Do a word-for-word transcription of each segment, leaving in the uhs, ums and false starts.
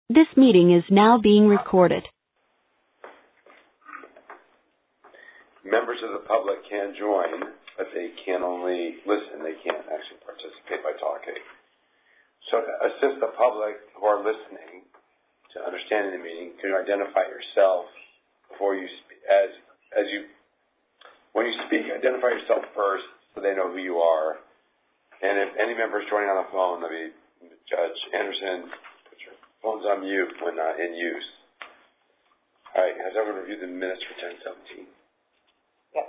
This meeting is now being recorded. Members of the public can join, but they can only listen. They can't actually participate by talking. So to assist the public who are listening to understanding the meeting, can you identify yourself before you speak? As, as you, when you speak, identify yourself first so they know who you are. And if any members joining on the phone, let me, Judge Anderson, put your phones on mute when not in use. All right, has everyone reviewed the minutes for ten seventeen? Yes.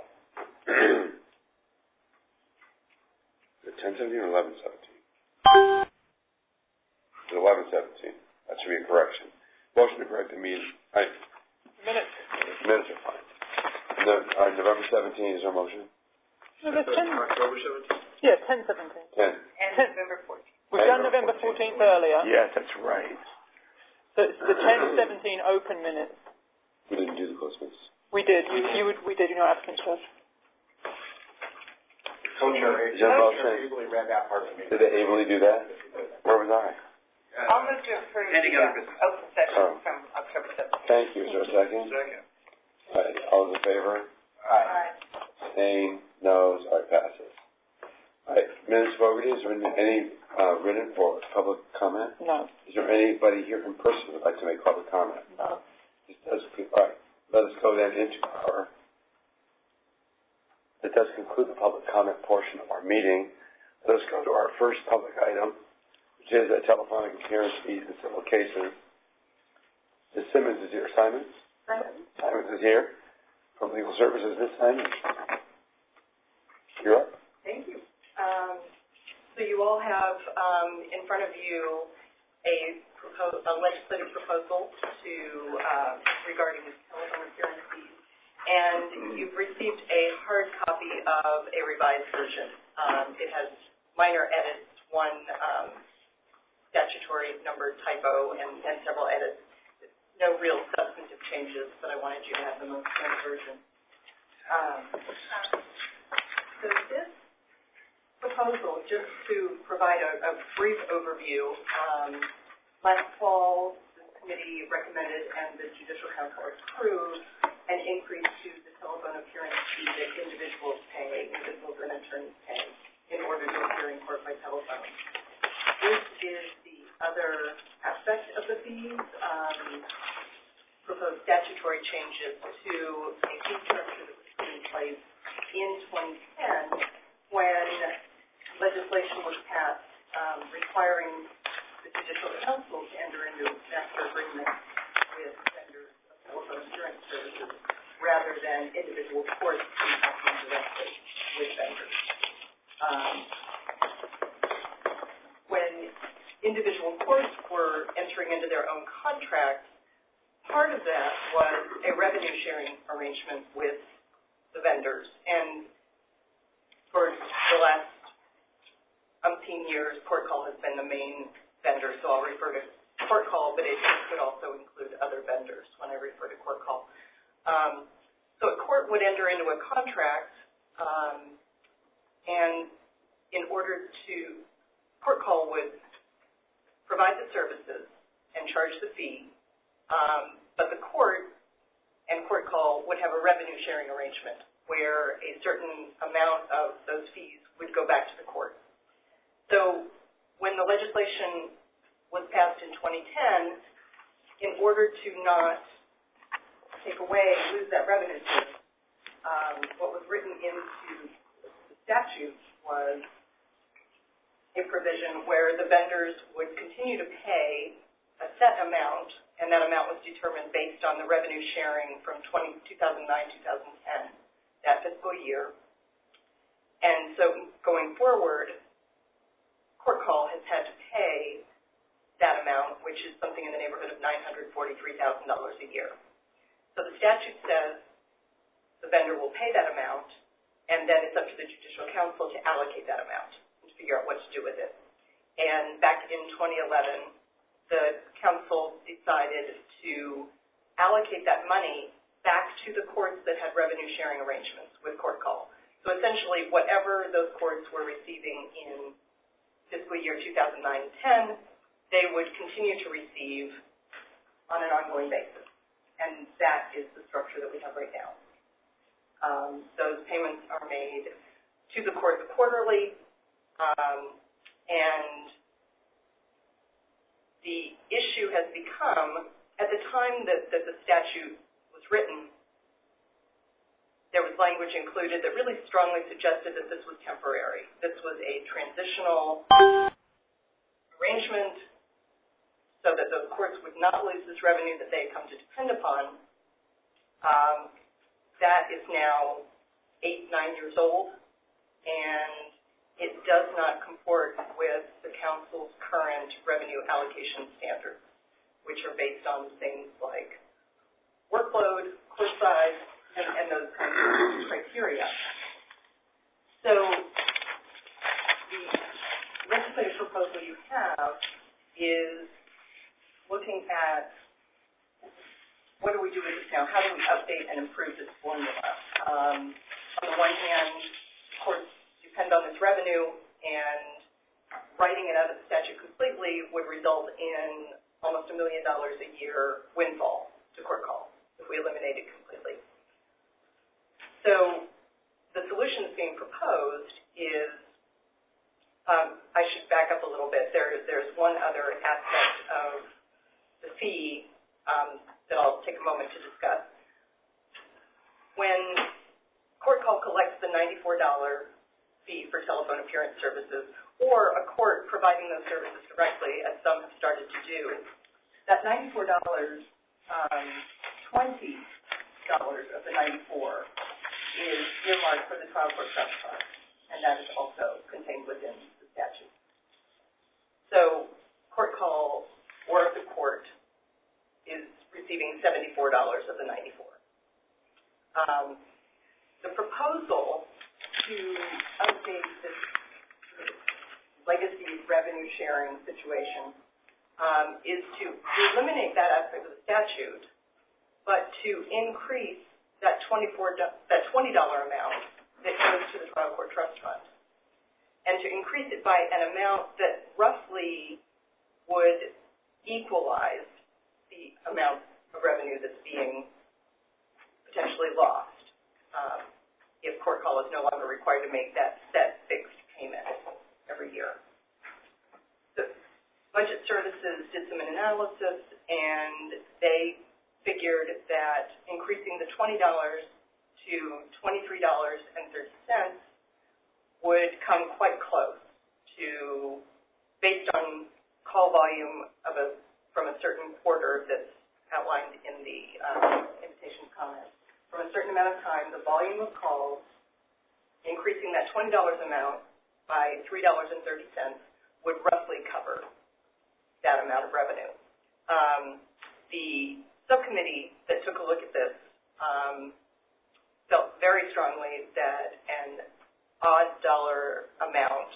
Is it ten seventeen or eleven seventeen? It's eleven seventeen. That should be a correction. Motion to correct the meeting. All right. Minutes. Minutes are fine. No, all right, November seventeenth is our motion? No, there's ten. October seventeenth? Yeah, ten seventeen. ten. And November fourteenth. We've done November fourteenth earlier. Yes, that's right. So it's the ten seventeen open minutes. We didn't do the close minutes. We did. You, you would, we did in your absence, Judge. Co-chair, Is that Co-chair ably read that part of the meeting. Did they ably do that? Where was I? I'll move to approve the uh, open session Oh. from October seventeenth. Thank you. Is there a second? Second. All right. All those in favor? Aye. Abstain? Noes? All right, passes. All right. Minutes voted. Is there any uh, written for public comment? No. Is there anybody here in person who would like to make public comment? No. This does, all right. Let us go then into our, that does conclude the public comment portion of our meeting. Let us go to our first public item, which is a telephonic appearance fees in civil cases. Miz Simmons is here. Simons? Simons. Simons is here from Legal Services. Miz Simons, you're up. Thank you. Um, so you all have um, in front of you a, propos- a legislative proposal to uh, regarding telephone appearance fees, and you've received a hard copy of a revised version. Um, it has minor edits, one um, statutory number typo, and, and several edits. No real substantive changes, but I wanted you to have the most current version. Um, so this proposal, just to provide a, a brief overview, um, last fall the committee recommended and the Judicial Council approved an increase to the telephone appearance fee that individuals pay, individuals and attorneys pay, in order to appear in court by telephone. This is the other aspect of the fees. Um, proposed statutory changes to a fee structure that was put in place in twenty ten when legislation was passed um, requiring the Judicial Council to enter into master agreements with vendors of telephone assurance services rather than individual courts contracting directly with vendors. Um, when individual courts were entering into their own contracts, part of that was a revenue sharing arrangement with the vendors. And for the last umpteen years, Court Call has been the main vendor, so I'll refer to Court Call, but it could also include other vendors when I refer to Court Call. Um, so a court would enter into a contract, um, and in order to, Court Call would provide the services and charge the fee, um, but the court and Court Call would have a revenue sharing arrangement where a certain amount of those fees would go back to the court. So when the legislation was passed in twenty ten, in order to not take away and lose that revenue source, um, what was written into the statute was a provision where the vendors would continue to pay a set amount, and that amount was determined based on the revenue sharing from two thousand nine to two thousand ten, that fiscal year. And so going forward, Court Call has had to pay that amount, which is something in the neighborhood of nine hundred forty-three thousand dollars a year. So the statute says the vendor will pay that amount, and then it's up to the Judicial Council to allocate that amount and to figure out what to do with it. And back in twenty eleven, the council decided to allocate that money back to the courts that had revenue sharing arrangements with Court Call. So essentially, whatever those courts were receiving in fiscal year two thousand nine to ten, they would continue to receive on an ongoing basis. And that is the structure that we have right now. Um, those payments are made to the courts quarterly, um, and the issue has become, at the time that, that the statute was written, there was language included that really strongly suggested that this was temporary. This was a transitional arrangement so that the courts would not lose this revenue that they had come to depend upon. Um, that is now eight, nine years old, and it does not comport with the council's current revenue allocation standards, which are based on things like workload, course size, and, and those kinds of criteria. So the legislative proposal you have is looking at what do we do with this now? How do we update and improve this formula? Um, on the one hand, courts depend on this revenue, and writing it out of the statute completely would result in almost a million dollars a year windfall to court calls if we eliminate it completely. So the solution that's being proposed is, um, I should back up a little bit. There, there's one other aspect of the fee um, that I'll take a moment to discuss. When court call collects the ninety-four dollars fee for telephone appearance services, or a court providing those services directly, as some have started to do, that ninety-four dollars, um, twenty dollars of the ninety-four is earmarked for the trial court trust fund, and that is also contained within the statute. So court call or the court is receiving seventy-four dollars of the ninety-four. Um, the proposal to update this legacy revenue sharing situation um, is to eliminate that aspect of the statute, but to increase that twenty-four that twenty dollar amount that goes to the trial court trust fund, and to increase it by an amount that roughly would equalize the amount of revenue that's being potentially lost um, if court call is no longer required to make that set fixed payment every year. The Budget Services did some analysis, and they figured that increasing the twenty dollars to twenty-three dollars and thirty cents would come quite close to, based on call volume of a from a certain quarter that's outlined in the um, invitation comments. From a certain amount of time, the volume of calls, increasing that twenty dollars amount by three dollars and thirty cents would roughly cover that amount of revenue. Um, the subcommittee that took a look at this um, felt very strongly that an odd dollar amount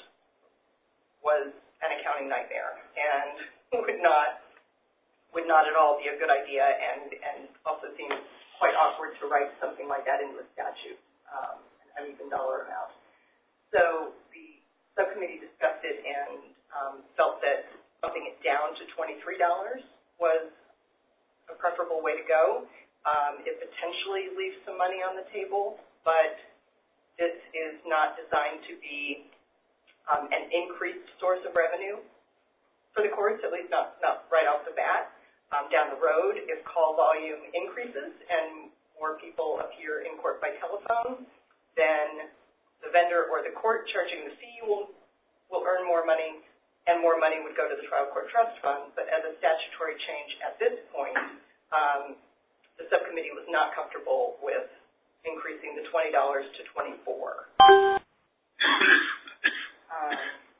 was an accounting nightmare and would not would not at all be a good idea, and, and also seems quite awkward to write something like that into a statute, um, an even dollar amount. So the subcommittee discussed it and um, felt that bumping it down to twenty-three dollars was a preferable way to go. Um, it potentially leaves some money on the table, but this is not designed to be um, an increased source of revenue for the courts, at least not, not right off the bat. Um, down the road, if call volume increases and more people appear in court by telephone, then the vendor or the court charging the fee will, will earn more money, and more money would go to the trial court trust fund. But as a statutory change at this point, um, the subcommittee was not comfortable with increasing the twenty dollars to twenty-four dollars. Um,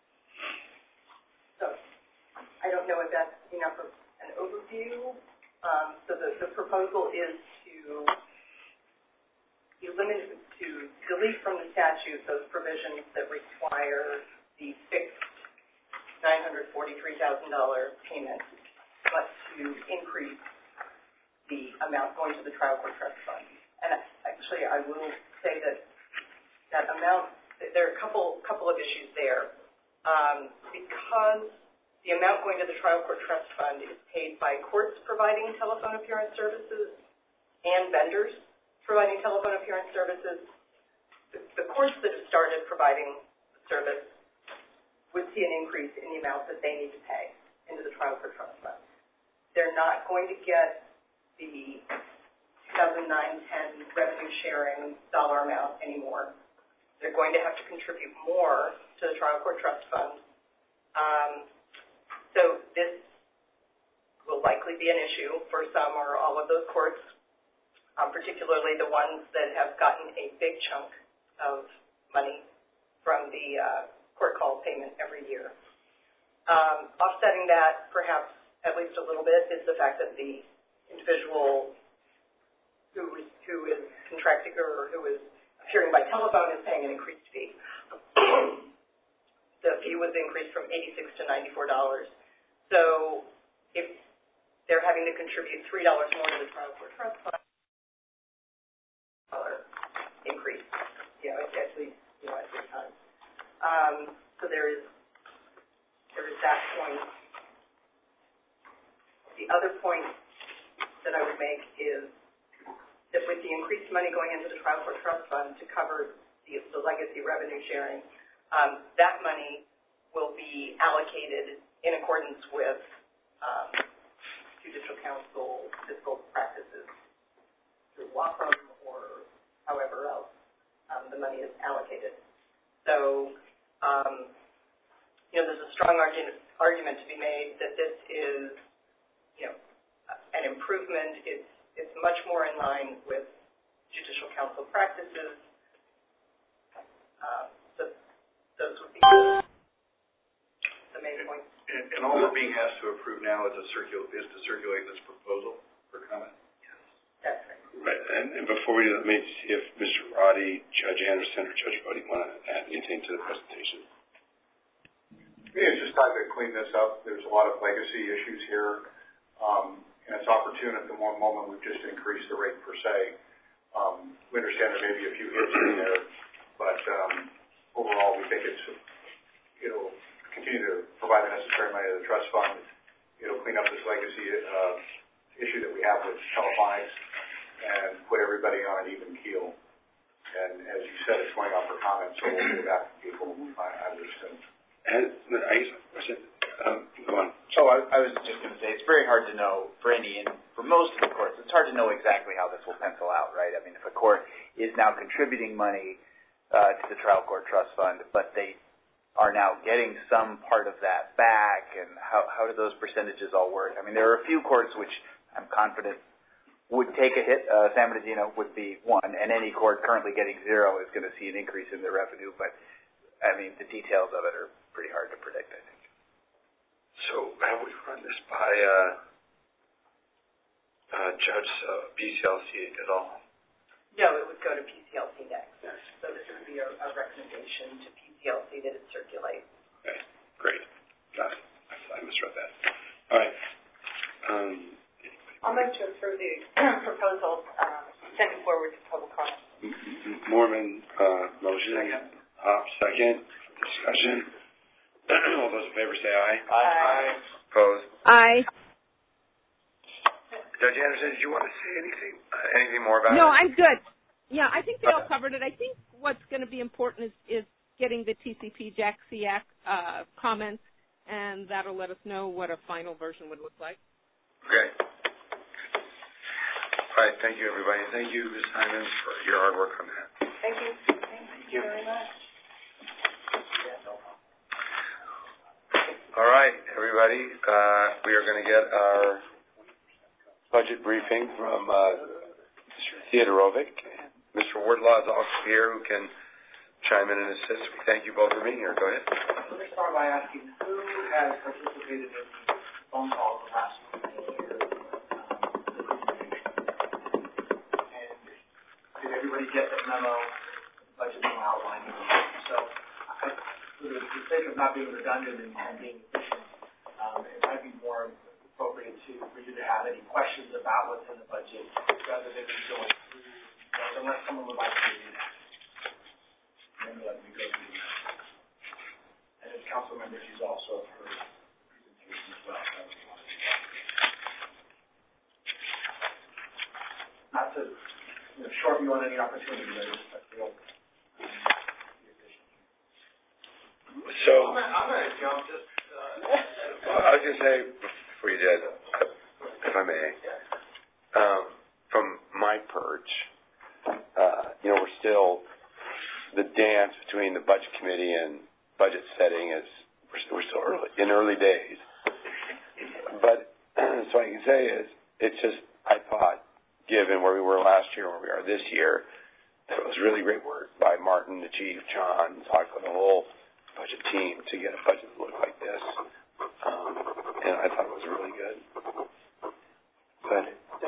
so I don't know if that's enough of an overview. Um, so the, the proposal is to eliminate, to delete from the statute those provisions that require the fixed nine hundred forty-three thousand dollars payment, but to increase the amount going to the trial court trust fund. And actually, I will say that that amount, there are a couple couple of issues there. Um, because the amount going to the trial court trust fund is paid by courts providing telephone appearance services and vendors providing telephone appearance services. The, the courts that have started providing the service would see an increase in the amount that they need to pay into the trial court trust fund. They're not going to get the two thousand nine ten revenue sharing dollar amount anymore. They're going to have to contribute more to the trial court trust fund. Um, so this will likely be an issue for some or all of those courts, um, particularly the ones that have gotten a big chunk of money from the uh, court call payment every year. Um, offsetting that, perhaps at least a little bit, is the fact that the individual who is, who is contracting or who is appearing by telephone is paying an increased fee. The fee was increased from eighty-six dollars to ninety-four dollars. So if they're having to contribute three dollars more to the trial court trust fund, dollar increase, you know, at least, you know, at three times. Um, so there is there is that point. The other point that I would make is that with the increased money going into the trial court trust fund to cover the, the legacy revenue sharing, um, that money will be allocated in accordance with um, judicial council fiscal practices through law firm or however else um, the money is allocated. So, um, you know, there's a strong argument, argument to be made that this is, you know, an improvement. It's, it's much more in line with judicial council practices. Uh, so those would be the main points. And, and all we're being asked to approve now is to circulate, is to circulate this proposal for comment? Yes. That's right. Right, and, and before we do that, let me see if Mister Roddy, Judge Anderson, or Judge Bodie want to add anything to the presentation. Yeah, it's just time to clean this up. There's a lot of legacy issues here, um, and it's opportune at the one moment we've just increased the rate per se. Um, we understand there may be a few hits in there, but um, overall we think it's it'll continue to provide the necessary money to the trust fund. It'll clean up this legacy uh, issue that we have with telephonics and put everybody on an even keel. And as you said, it's going out for comments, so we'll get back to people, I, I would assume. And I guess a question. Um, go on. So I, I was just going to say, it's very hard to know for any, and for most of the courts, it's hard to know exactly how this will pencil out, right? I mean, if a court is now contributing money uh, to the trial court trust fund, but they are now getting some part of that back, and how, how do those percentages all work? I mean, there are a few courts which I'm confident would take a hit. Uh, San Bernardino would be one, and any court currently getting zero is going to see an increase in their revenue, but, I mean, the details of it are pretty hard to predict, I think. So have we run this by uh, uh, Judge uh, B C L C at all? No, it would go to P C L C next. Yes. So this would be a, a recommendation to P C L C that it circulate. Okay, great. Got it. I, I misread that. All right. Um, I'll move to approve the proposal uh, sent forward to public comment. Mormon, uh, motion. Second. Hop, second. Discussion. All those in favor say aye. Aye. Opposed? Aye. Judge Anderson, did you want to say anything, uh, anything more about No, it? I'm good. Yeah, I think they all covered it. I think what's going to be important is, is getting the T C P Jack C A C uh, comments, and that'll let us know what a final version would look like. Okay. All right, thank you, everybody. Thank you, Miz Simons, for your hard work on that. Thank you. Thank you very much. All right, everybody, uh, we are going to get our budget briefing from uh, Mister Theodorovic. Mister Wardlaw is also here, who can chime in and assist. We thank you both for being here. Go ahead. Let me start by asking, who has participated in the phone calls the last year? And did everybody get the memo, budget memo outlining? So, I, for the sake of not being redundant and, and being efficient, um, it might be more appropriate to, for you to have any questions about what's in the budget rather than just going through, uh, unless someone would like to do that. And then let me go through that. And as council members, use also her presentation. not to, you know, short you on any opportunity, but I just, I feel, um, So, I'm gonna, I'm gonna jump just, uh, well, I was going to say, before you did, if I may, um, from my perch, uh, you know, we're still, the dance between the budget committee and budget setting is, we're still, we're still early, in early days. But, so I can say is, it's just, I thought, given where we were last year and where we are this year, that it was really great work by Martin, the chief, John, Taco, the whole budget team to get a budget that looked like this. Um, and I thought it was really good. Good.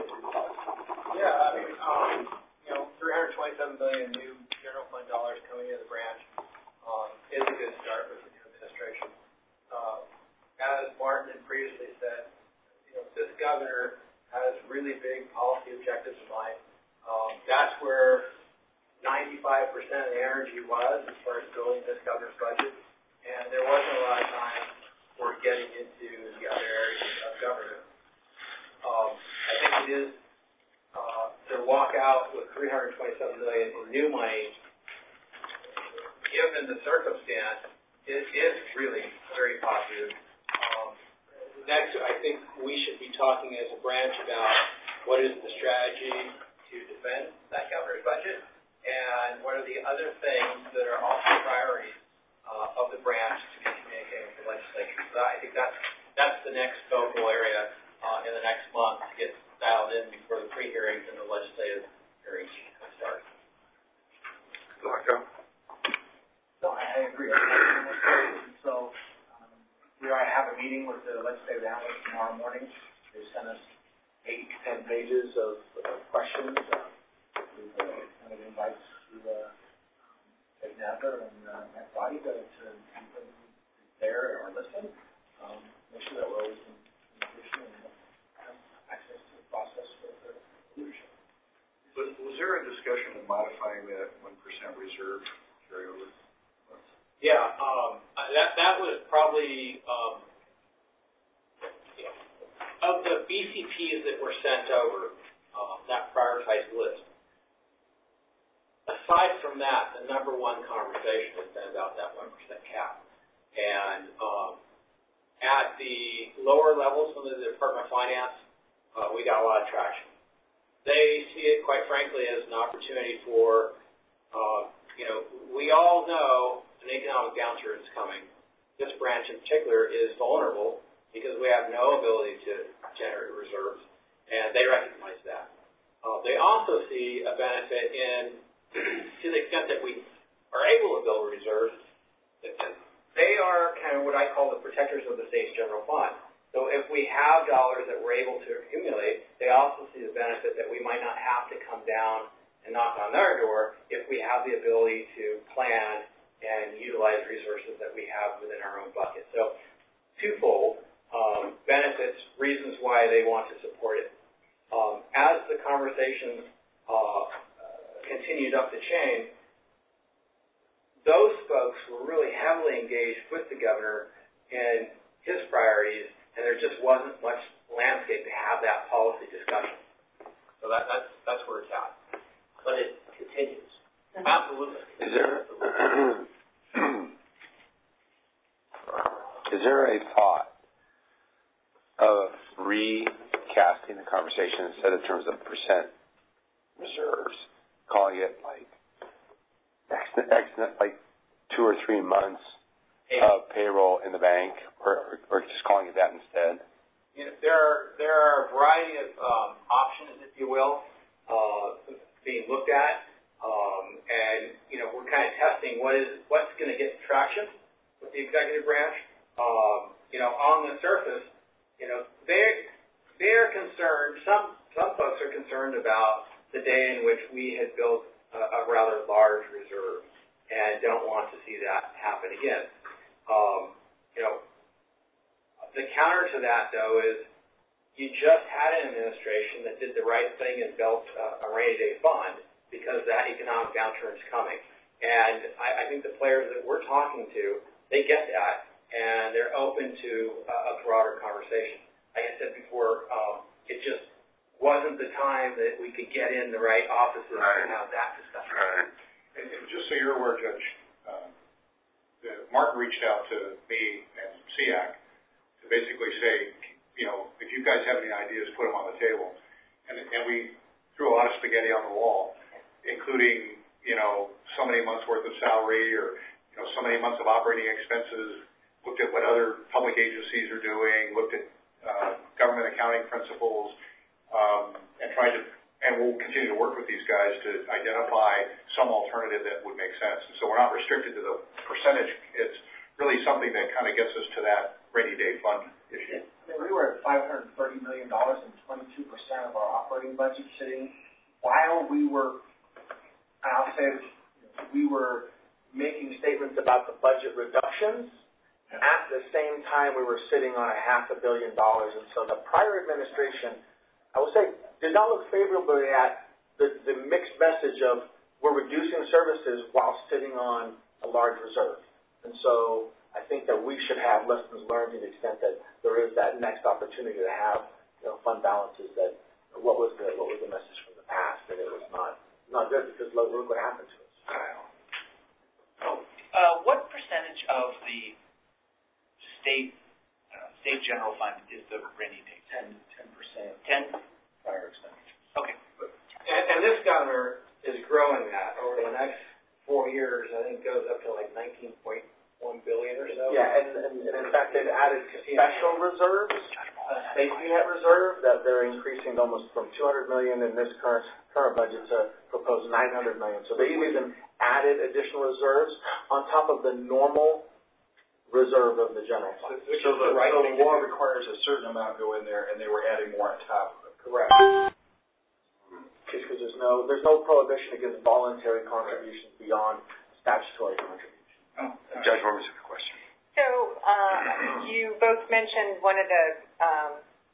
yeah, I mean, um, you know, three hundred twenty-seven billion new general fund dollars coming into the branch, um, is a good start with the new administration. Uh, as Martin had previously said, you know, this governor has really big policy objectives in mind. Um, that's where ninety-five percent of the energy was as far as building this governor's budget, and there wasn't a lot of time for getting into the other areas of government. Um, I think it is uh, to walk out with three hundred twenty-seven billion dollars in new money, given the circumstance, it is really very positive. Um, next, I think we should be talking as a branch about what is the strategy to defend that governor's budget, and what are the other things that are also priorities uh, of the branch to be communicating with the legislature. So I think that's that's the next focal area uh, in the next month to get dialed in before the pre-hearings and the legislative hearings start. Marco? No, I, I agree. So um, we are have a meeting with the legislative analysts tomorrow morning. They sent us eight to ten pages of, of questions. Uh, with uh, kind of invites to uh, take Napa and uh, Matt Body to, to be there or listen. Um, make sure that we're always in communication and have access to the process for the leadership. Was, was there a discussion of modifying that one percent reserve carryover? Yeah, um, that that was probably um, you know, of the B C Ps that were sent over, uh, that prioritized list. Aside from that, the number one conversation has been about that one percent cap, and um, at the lower levels within the Department of Finance, uh, we got a lot of traction. They see it, quite frankly, as an opportunity for, uh, you know, we all know an economic downturn is coming. This branch in particular is vulnerable because we have no ability to generate reserves, and they recognize that. Uh, they also see a benefit in, to the extent that we are able to build reserves, they are kind of what I call the protectors of the state's general fund. So if we have dollars that we're able to accumulate, they also see the benefit that we might not have to come down and knock on their door if we have the ability to plan and utilize resources that we have within our own bucket. So twofold, um, benefits, reasons why they want to support it. Um, as the conversations uh, continued up the chain, those folks were really heavily engaged with the governor in his priorities, and there just wasn't much landscape to have that policy discussion. So that, that's that's where it's at. But it continues. Absolutely. Is there is there a thought of recasting the conversation instead of terms of percent reserves, calling it like X, X, like two or three months of payroll in the bank, or, or just calling it that instead? You know, there are there are a variety of um, options, if you will, uh, being looked at, um, and you know we're kind of testing what is what's going to get traction with the executive branch. Um, you know, on the surface, you know they they're concerned. Some some folks are concerned about the day in which we had built a, a rather large reserve and don't want to see that happen again. Um, you know, the counter to that, though, is you just had an administration that did the right thing and built a, a rainy day fund because that economic downturn is coming. And I, I think the players that we're talking to, they get that, and they're open to a, a broader conversation. Like I said before, um, it just wasn't the time that we could get in the right offices Right. and have that discussion. Right. And, and just so you're aware, Judge, uh, the, Martin reached out to me and S E A C to basically say, you know, if you guys have any ideas, put them on the table. And, and we threw a lot of spaghetti on the wall, including, you know, so many months worth of salary or, you know, so many months of operating expenses, looked at what other public agencies are doing, looked at uh, government accounting principles, um, and tried to, and we'll continue to work with these guys to identify some alternative that would make sense. And so we're not restricted to the percentage. It's really something that kind of gets us to that rainy day fund issue. I mean, we were at five hundred thirty million dollars and twenty-two percent of our operating budget sitting while we were, I'll say, we were making statements about the budget reductions. At the same time, we were sitting on a half a billion dollars. And so the prior administration, I will say, did not look favorably at the, the mixed message of we're reducing services while sitting on a large reserve. And so I think that we should have lessons learned to the extent that there is that next opportunity to have, you know, fund balances that what was the what was the message from the past, and it was not not good because look, look what happened to us. Oh, uh, what percentage of the state uh, state general fund is the rainy day? Ten ten percent. Ten Prior expenditures. Okay. And, and this governor is growing that over the next four years. I think goes up to like nineteen point one billion or so. Yeah, and, and, and in fact they've added special reserves, a safety net reserve that they're increasing almost from two hundred million in this current current budget to propose nine hundred million. So they've even added additional reserves on top of the normal reserve of the general fund. So, so the, right so the law requires a certain amount go in there, and they were adding more on top of it. Correct. Because there's no there's no prohibition against voluntary contributions beyond statutory contributions. Oh, Judge Worms has a question. So uh, you both mentioned one of the um,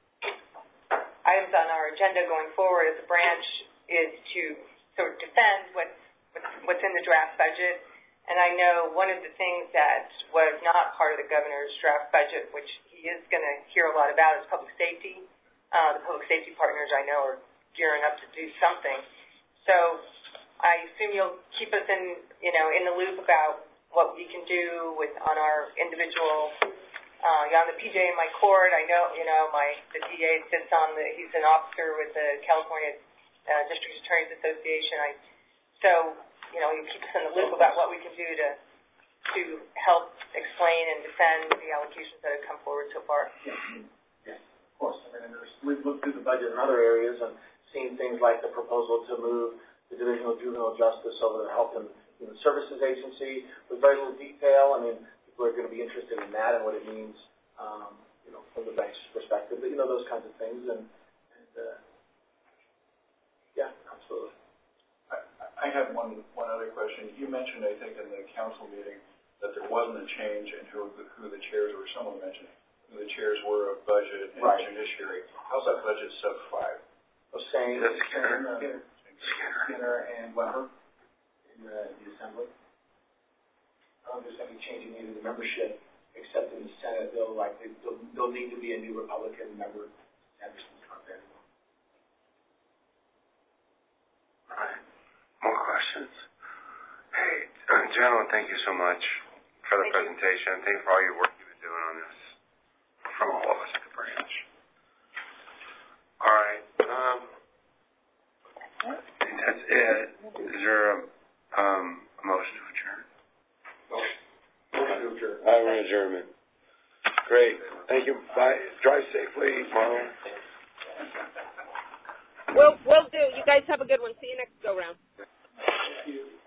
items on our agenda going forward as a branch is to sort of defend what's what's in the draft budget. And I know one of the things that was not part of the governor's draft budget, which he is going to hear a lot about, is public safety. Uh, the public safety partners, I know, are gearing up to do something. So I assume you'll keep us in, you know, in the loop about what we can do with on our individual. Uh, on the P J in my court, I know, you know, my the D A sits on the. He's an officer with the California uh, District Attorneys Association. I so. You know, you keep us in the loop about what we can do to to help explain and defend the allocations that have come forward so far. Yes, yes, of course. I mean, there's, we've looked through the budget in other areas and seen things like the proposal to move the Division of Juvenile Justice over to the Health and Human Services Agency with very little detail. I mean, people are going to be interested in that and what it means, um, you know, from the bank's perspective. But, you know, those kinds of things. And, and uh, yeah, absolutely. I have one one other question. You mentioned, I think, in the council meeting that there wasn't a change in who the, who the chairs were. Someone mentioned who the chairs were of budget and right. judiciary. How's that budget sub five? I was saying Skinner, Skinner, Skinner and Weber in the, the assembly. I don't think there's any change in any of the membership except in the Senate. They'll likely there'll, there'll need to be a new Republican member. Anderson's not there anymore. All right. More questions? Hey, uh, gentlemen, thank you so much for the thank presentation. You. Thank you for all your work you've been doing on this from all of us at the branch. All right. Um, I think that's it. Is there a, um, a motion to adjourn? Motion to adjourn. I have an adjournment. Great. Thank you. Bye. Drive safely, Marlon. We'll, we'll do. You guys have a good one. See you next go round. Thank you.